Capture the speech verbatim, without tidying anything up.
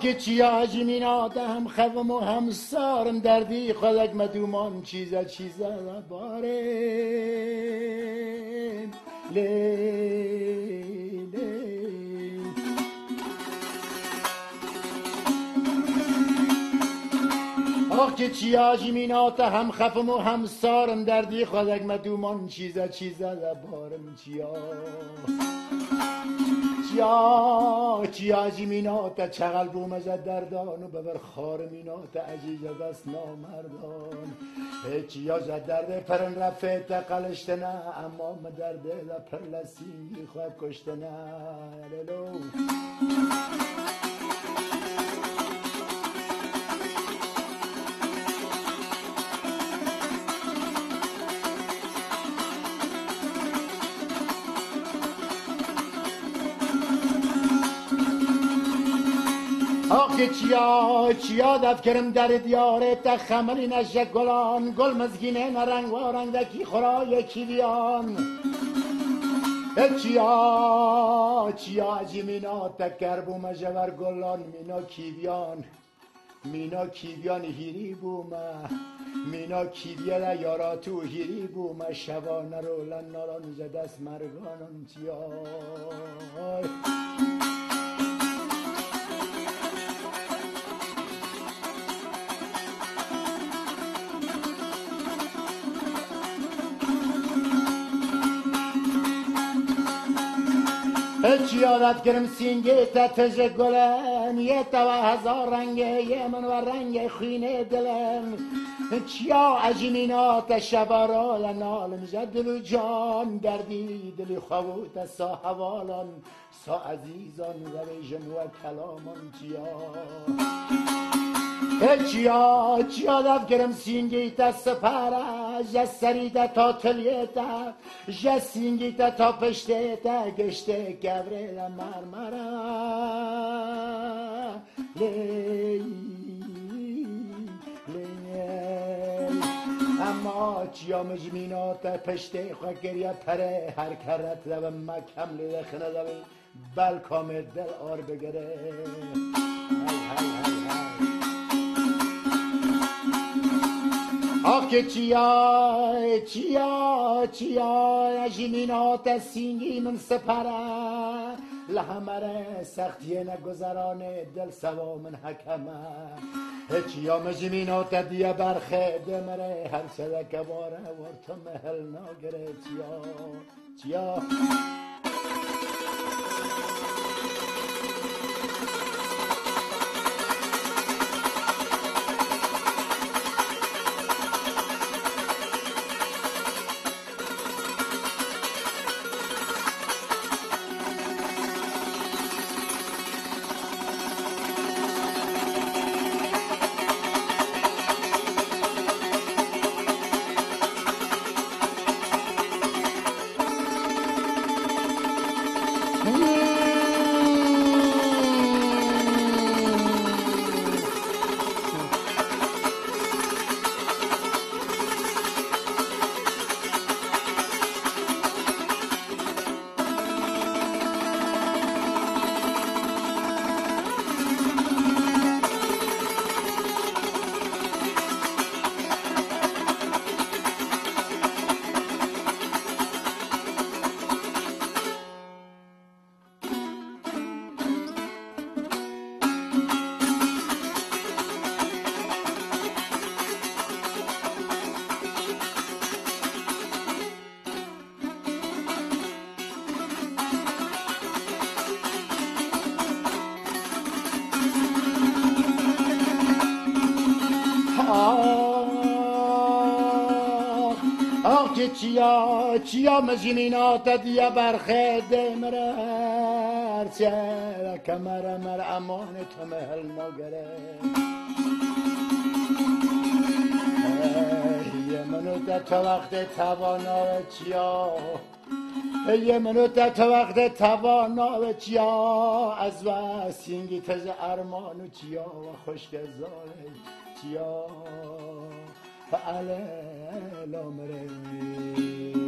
که چیا جمینات هم خوم و هم سارم دردی خلق مدومان چیزا چیزا باره لی لی آخ که چیا جمینات هم خفم و هم سارم دردی خلق مدومان چیزا چیزا بارم چیا چیا چیا جمینات چغل بومزد دردان و ببر خار مینات عجیز دست نامردان چیا زد درد پرن رفت قلشتنه اما مدرد پر لسینگی خواه کشتنه للو آخه چیا چیا دفکرم در دیاره تا خملی نشه گلان گل مزگینه نرنگ و رنگدکی خورای کیویان چیا چیا جمینا تکر بوم جور گلان مینا کیویان مینا کیویان هیری بومه مینا کیویه یارا تو هیری بومه شبانه رولن ناران زدست مرگانان چیا چی یادت گرم سینگه تا تج گلن یه تا هزار رنگه یه من و رنگ خینه دلن چیا عجینات شبارا لنالم جد دل و جان دردی دل خوابوت سا حوالان سا عزیزان رویجن و کلامان چیا چیا چیا دف گرم سینگی تا سپاره جسری تا تا تلیه تا جسینگی تا تا پشته تا گشته گبره مرمره لی لی اما چیا مجمینات پشته خواه گریه پره هر کرت رو مکم لیده خنه رو بلکام دل آر بگره آخ چیا چیا چیا جمینات سینگی من سپره لحمره سختیه نگذرانه دل سوا من حکمه چیا مجمینات دیه برخه دمره هر سلک باره ورطا محل ناگره چیا چیا چیا چیا مجمینات دیا برخه دمره هرچه کمر مر امان تو محل نگره یه منو تا وقت توانا چیا یه منو تا وقت توانا چیا از واسینگی تز ارمانو چیا و خوشک زاره چیا فعلا لامره